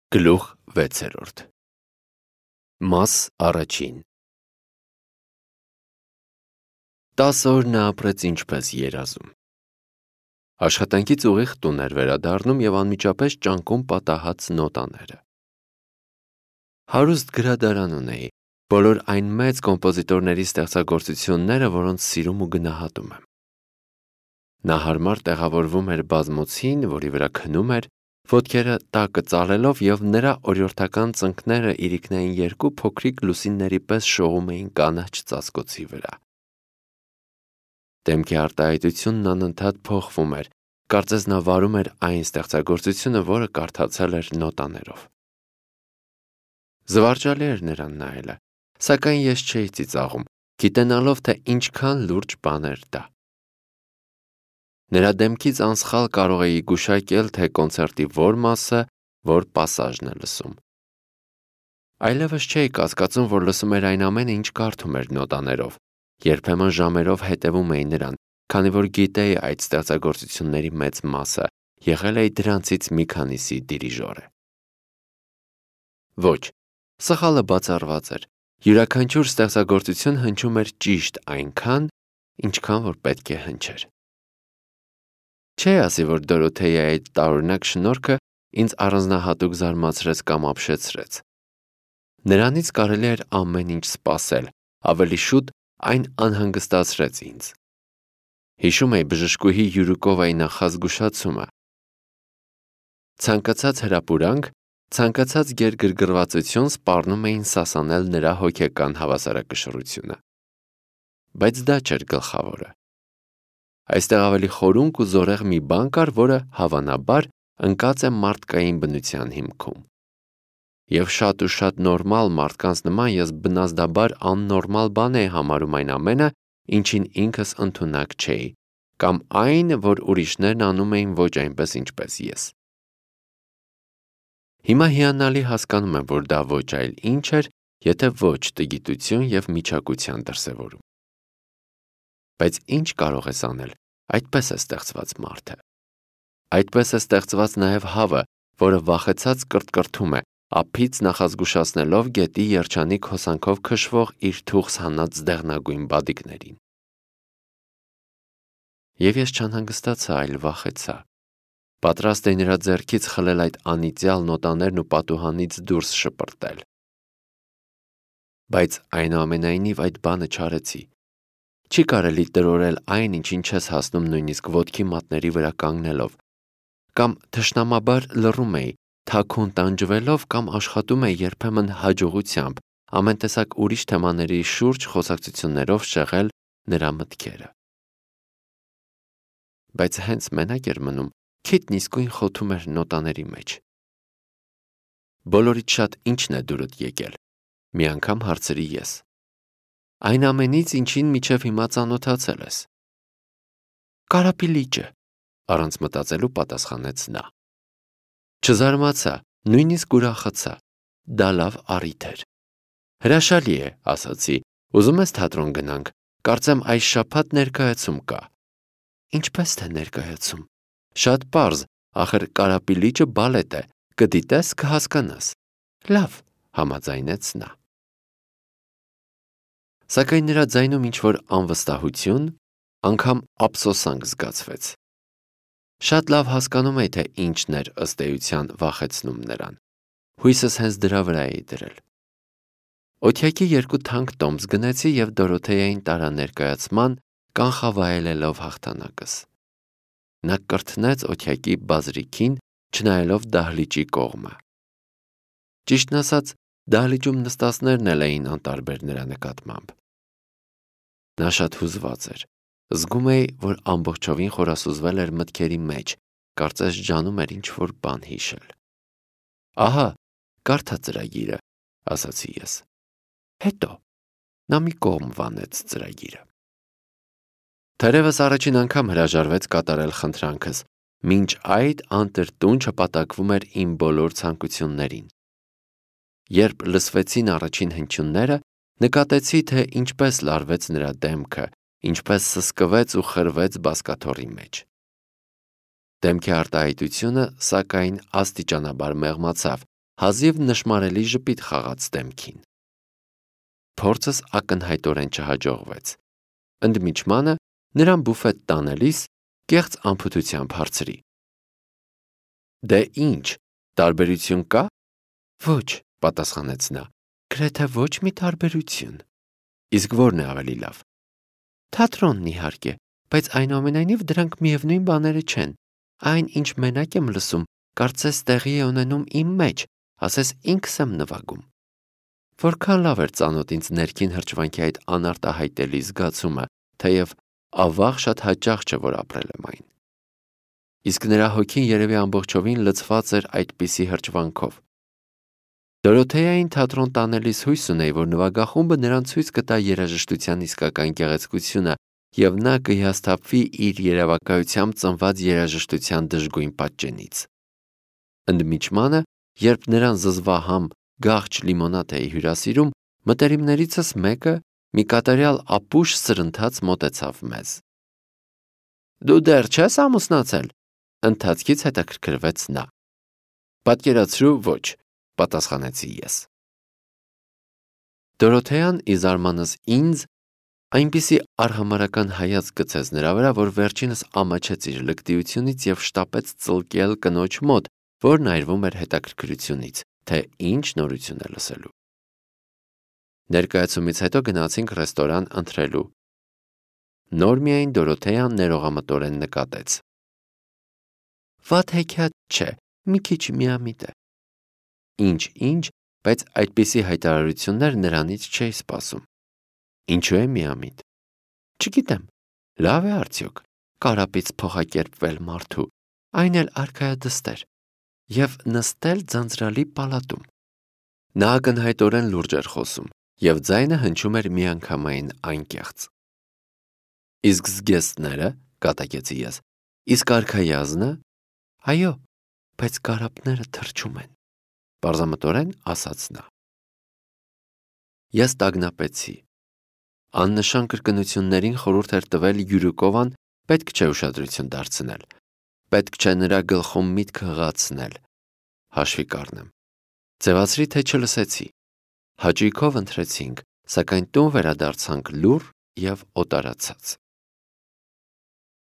Գլուխ 6 Մաս առաջին 10 օր նա ապրեց ինչպես երազում։ Աշխատանքից ուղիղ տուն էր վերադառնում և անմիջապես ճանկում պատահած նոտաները։ Հարուստ գրադարան ունեի, բոլոր այն մեծ կոմպոզիտորների ստեղծագործությունները, որոնց սիրում ու գնահատում եմ։ Նա հարմար տեղավորվում էր բազմոցին, որի վրա քնում էր, ոտքերը տակը ծալելով, և նրա օրիորդական ծնկները իրիկնային երկու փոքրիկ լուսինների պես շողում էին կանաչ ծածկոցի վրա։ Դեմքի արտահայտությունն անընդհատ փոխվում էր, կարծես նա վարում էր այն ստեղծագործությունը, որը կարդացել էր նոտաներով։ Զվարճալի էր նրան նայելը, սակայն ես չէի ծիծաղում, գիտենալով, թե ինչքան լուրջ բան էր դա։ Նրա դեմքից անսխալ կարող էի գուշակել, թե կոնցերտի որ մասը, որ պասաժն է լսում։ Այլևս չէի կասկածում, որ լսում էր այն ամենը, ինչ կարդում էր նոտաներով, երբեմն ժամերով հետևում էի նրան, քանի որ գիտեի այդ ստեղծագործությունների մեծ մասը, եղել էի դրանցից մի քանիսի դիրիժորը։ Ոչ, սխալը բացառված էր, յուրաքանչյուր ստեղծագործություն հնչում էր ճիշտ այնքան, ինչքան որ պետք է հնչեր։ Չէի ասի, որ Դորոթեայի այդ տարօրինակ շնորհքը ինձ առանձնահատուկ զարմացրեց կամ ապշեցրեց։ Նրանից կարելի էր ամեն ինչ սպասել, ավելի շուտ այն անհանգստացրեց ինձ։ Հիշում էի բժշկուհի Յուրուկովայի նախազգուշացումը. ցանկացած հրապուրանք, ցանկացած գերգրգռվածություն սպառնում էին սասանել նրա հոգեկան հավասարակշռությունը։ Բայց դա չէր գլխավորը։ Այստեղ ավելի խորունկ ու զորեղ մի բան կար, որը, հավանաբար, ընկած է մարդկային բնության հիմքում։ Եվ շատ ու շատ նորմալ մարդկանց նման ես բնազդաբար աննորմալ բան էի համարում այն ամենը, ինչին ինքս ընդունակ չէի, կամ այն, որ ուրիշներն անում էին ոչ այնպես, ինչպես ես։ Հիմա հիանալի հասկանում եմ, որ դա ոչ այլ ինչ էր, եթե ոչ տգիտություն և միչակության դրսևորում։ Բայց ինչ կարող ես անել, այդպես է ստեղծված մարդը։ Այդպես է ստեղծված նաև հավը, որը վախեցած կրտկրթում է, ափից նախազգուշացնելով գետի երջանիկ հոսանքով քշվող իր թուխս հանած դեղնագույն բադիկներին։ Եվ ես չանհանգստացա, այլ վախեցա։ Պատրաստ էի նրա ձեռքից խլել այդ անիծյալ նոտաներն ու պատուհանից դուրս շպրտել։ Բայց այնուամենայնիվ այդ բանը չարեցի։ Չի կարելի տրորել այն, ինչին չես հասնում նույնիսկ ոտքի մատների վրա կանգնելով, կամ թշնամաբար լռում էի, թաքուն տանջվելով կամ աշխատում էի երբեմն հաջողությամբ ամեն տեսակ ուրիշ թեմաների շուրջ խոսակցություններով շեղել նրա մտքերը։ Բայց հենց մենակ էր մնում, քիթն իսկույն խոթում էր նոտաների մեջ։ Բոլորից շատ ինչն է դուրդ եկել, մի անգամ հարցրի ես։ Այն ամենից, ինչին մինչև հիմա ծանոթացել ես։ Կարապի լիճը, առանց մտածելու պատասխանեց նա։ Չզարմացա, նույնիսկ ուրախացա, դա լավ առիթ էր։ Հրաշալի է, ասացի, ուզում ես թատրոն գնանք, կարծեմ այս շաբաթ ներկայացում կա։ Ինչպես թե ներկայացում։ Շատ պարզ, ախր Կարապի լիճը բալետ է, կդիտես, կհասկանաս։ Լավ, համաձայնեց նա։ Սակայն նրա ձայնում ինչ-որ անվստահություն, անգամ ափսոսանք զգացվեց։ Շատ լավ հասկանում էի, թե ինչն էր ըստ էության վախեցնում նրան։ Հույսս հենց դրա վրա էի դրել։ Օթյակի 2 թանկ տոմս գնեցի և Դորոթեային տարա ներկայացման, կանխավայելելով հաղթանակս։ Նա կրթնեց օթյակի բազրիքին, չնայելով դահլիճի կողմը։ Ճիշտն ասած, դահլիճում նստածներն էլ էին անտարբեր նրա նկատմամբ։ Նա շատ հուզված էր։ Զգում էի, որ ամբողջովին խորասուզվել էր մտքերի մեջ, կարծես ջանում էր ինչ-որ բան հիշել։ Ահա, կարդա ծրագիրը, ասացի ես։ Հետո նա մի կողմ վանեց ծրագիրը։ Թերևս առաջին անգամ հրաժարվեց կատարել խնդրանքս, մինչ այդ անտրտուն չպատակվում էր իմ բոլոր ցանկություններին։ Երբ լսվեցին առաջին հնչյունները, նկատեցի, թե ինչպես լարվեց նրա դեմքը, ինչպես սսկվեց ու խրվեց բազկաթոռի մեջ։ Դեմքի արտահայտությունը, սակայն, աստիճանաբար մեղմացավ, հազիվ նշմարելի ժպիտ խաղաց դեմքին։ Փորձս ակնհայտորեն չհաջողվեց։ Ընդմիջմանը նրան բուֆետ տանելիս կեղծ անփութությամբ հարցրի. «Դե ինչ, տարբերություն կա»։ «Ոչ», պատասխանեց նա, «գրեթե ոչ մի տարբերություն»։ «Իսկ որն է ավելի լավ»։ «Թատրոնն իհարկե, բայց այնուամենայնիվ դրանք միևնույն բաները չեն։ Այն, ինչ մենակ եմ լսում, կարծես տեղի է ունենում իմ մեջ, ասես ինքս եմ նվագում»։ Որքան լավ էր ծանոթ ինձ ներքին հրճվանքի այդ անարտահայտելի զգացումը, թեև ավաղ շատ հաճախ չէ, որ ապրել եմ այն։ Իսկ նրա հոգին երևի ամբողջովին լցված էր այդպիսի հրճվանքով։ Դորոթեային թատրոն տանելիս հույս ունեի, որ նվագախումբը նրան ցույց կտա երաժշտության իսկական գեղեցկությունը, և նա կհիասթափվի իր երևակայությամբ ծնված երաժշտության դժգույն պատճենից։ Ընդմիջմանը, երբ նրան զզվահամ գաղջ լիմոնադ էի հյուրասիրում, մտերիմներիցս մեկը մի կատարյալ ապուշ սրընթաց մոտեցավ մեզ։ «Դու դեռ չես ամուսնացել»։ Ընթացքից հետաքրքրվեց նա։ «Պատկերացրու, ոչ», պատասխանեցի ես։ Դորոթեան ի զարմանս ինձ այնպիսի արհամարհական հայացք գցեց նրա վրա, որ վերջինս ամաչեց իր լկտիությունից և շտապեց ծլկել կնոջ մոտ, որն այրվում էր հետաքրքրությունից, թե ինչ նորություն է լսելու։ Ներկայացումից հետո գնացինք ռեստորան ընթրելու։ Նոր միայն Դորոթեան ներողամտորեն նկատեց. «Վատ հեքիաթ չէ, մի քիչ միամիտ է»։ Ինչ, բայց այդպիսի հայտարարություններ նրանից չէի սպասում։ Ինչու է միամիտ։ Չգիտեմ, լավ է արդյոք կարապից փոխակերպվել մարդու, այն էլ արքայադստեր, և նստել ձանձրալի պալատում։ Նա ակնհայտորեն լուրջ էր խոսում, և ձայնը հնչում էր միանգամայն անկեղծ։ «Իսկ զգեստները», կատակեցի ես, «իսկ արքայազնը»։ «Այո, բայց կարապները թրջում են», պարզամտորեն ասաց նա։ Ես տագնապեցի։ Աննշան կրկնություններին խորհուրդ էր տվել Յուրուկովան, պետք չէ ուշադրություն դարձնել, պետք չէ նրա գլխում միտք հղացնել։ Հաշվի կառնեմ։ Ձևացրի, թե չլսեցի։ Հաճույքով ընթրեցինք, սակայն տուն վերադարձանք լուռ և օտարացած։